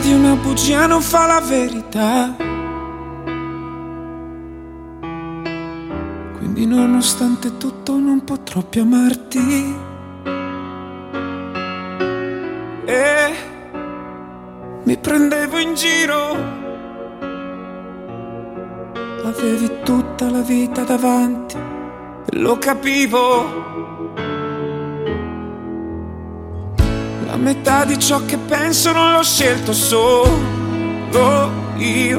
di una bugia non fa la verità. Quindi nonostante tutto non potrò più amarti. E mi prendevo in giro, avevi tutta la vita davanti e lo capivo. La metà di ciò che penso non l'ho scelto solo io,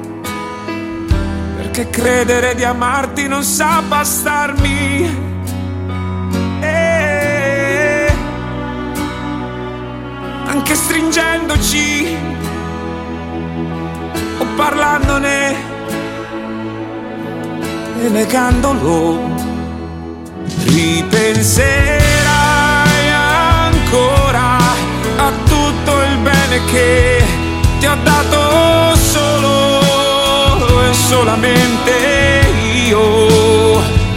perché credere di amarti non sa bastarmi. E anche stringendoci o parlandone e negandolo, ripenserai ancora a tutto il bene che ti ho dato solo e solamente io.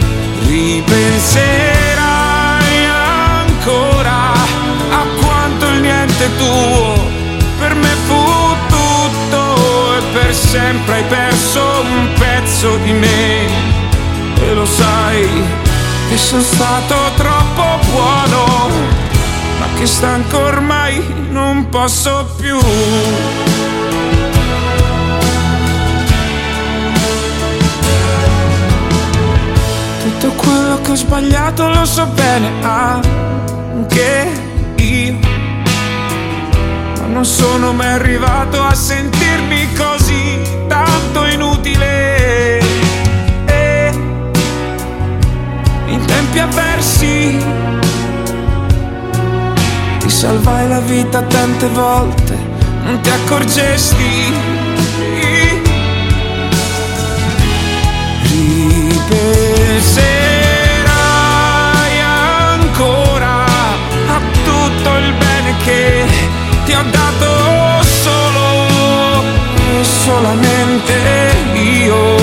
Ripenserai ancora a quanto il niente tuo per me fu tutto e per sempre hai perso un pezzo di me. E lo sai che sono stato troppo buono, ma che stanco ormai non posso più. Tutto quello che ho sbagliato lo so bene anche io, ma non sono mai arrivato a sentirmi così tanto inutile. E in tempi avversi ti salvai la vita tante volte, non ti accorgesti. Ripenserai ancora a tutto il bene che ti ho dato solo e solamente io.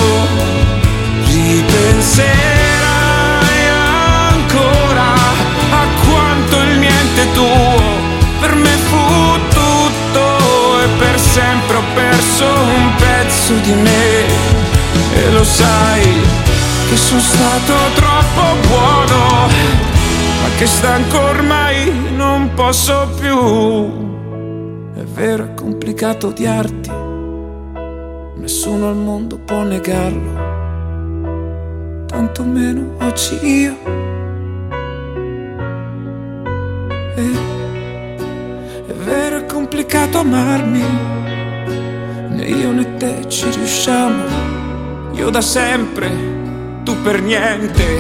Ripenserai ancora a quanto il niente tuo per me fu tutto e per sempre ho perso un pezzo di me. E lo sai che sono stato troppo buono, ma che stanco ormai non posso più. È vero, è complicato odiarti, nessuno al mondo può negarlo, tanto meno oggi io. È vero, è complicato amarmi, né io né te ci riusciamo. Io da sempre, tu per niente.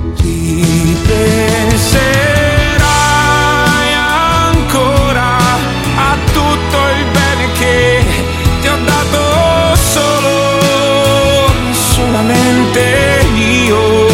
Ripenserai ancora a tutto il bene che ti ho dato solo, solamente io.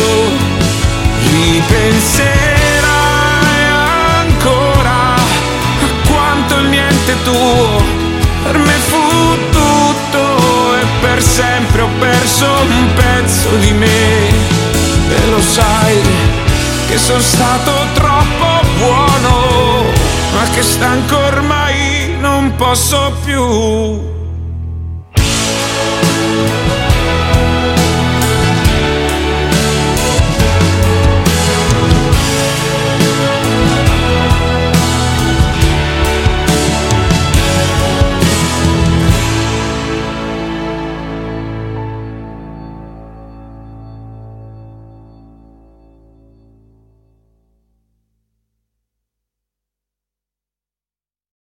Ripenserai ancora a quanto il niente tuo per me fu tutto e per sempre ho perso un pezzo di me. E lo sai che sono stato troppo buono, ma che stanco ormai non posso più.